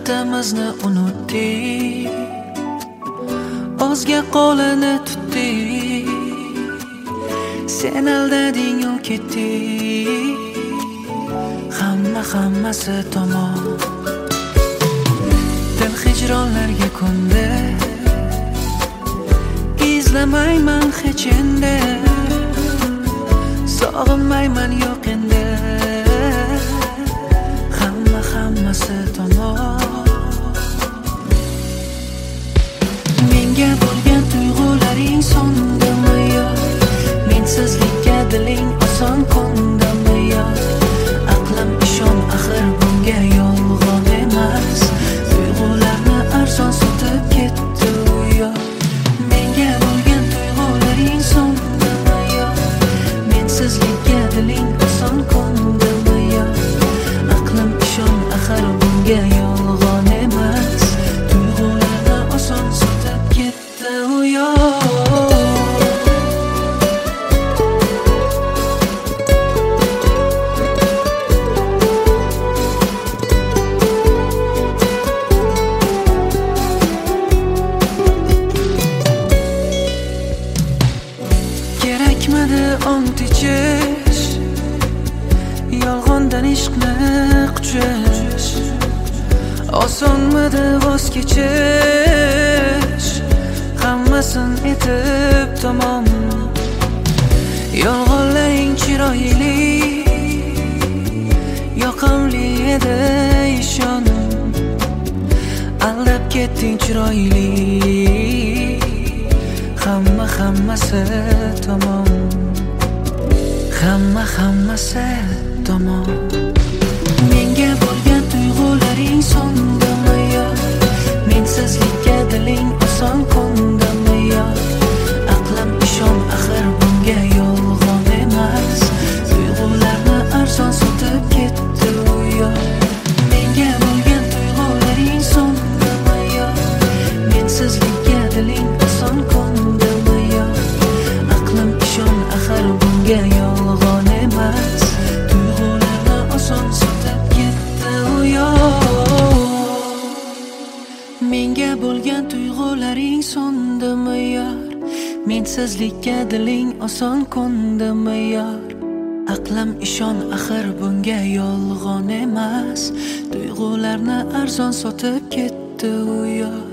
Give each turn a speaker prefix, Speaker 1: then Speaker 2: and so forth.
Speaker 1: Hasratimizni unutdik, o'zga qo'lini tutdik. Sen aldading, u ketdik, hammasi tamom. Dil hijronlarga ko'ndi, izlamayman hech endi, sog'inmayman yo'q endi, hammasi tamom. Menga bo'lgan tuyg'ularing so'ndimi yo? Mensizlikka diling oson ko'ndimi yo? Aqlim ishon, axir bunga yolg'on emas. Tuyg'ularni arzon sotib ketdi u yo. Menga bo'lgan tuyg'ularing so'ndimi yo? Mensizlikka diling oson ko'ndimi yo? Aqlim ishon, axir bunga yolg'on emas. Tuyg'ularni oson sotib ketdi u yo. Kerakmidi ont ichish, yolg'ondan ishqni quchish? Osonmidi voz kechish, hammasin etib tamom? Yolg'onlaring chiroyli, yoqimli edi ishon. Aldab ketding chiroyli, hammasi tamom. Hammasi tamom. Menga bo'lgan tuyg'ularing so'ndimi yo? Mensizlikka diling oson ko'ndimi yo? Aqlim ishon, axir bunga yolg'on emas. Tuyg'ularni arzon sotib ketdi u yo. Menga bo'lgan tuyg'ularing so'ndimi yo? Mensizlikka diling oson ko'ndimi yo? Aqlim ishon, axir bunga yolg'on emas. Tuyg'ularni oson sotib ketdi u yo. Menga bo'lgan tuyg'ularing so'ndimi yor? Mensizlikka diling oson ko'ndimi yor? Aqlim ishon, axir bunga yolg'on emas. Tuyg'ularni arzon sotib ketdi u yor.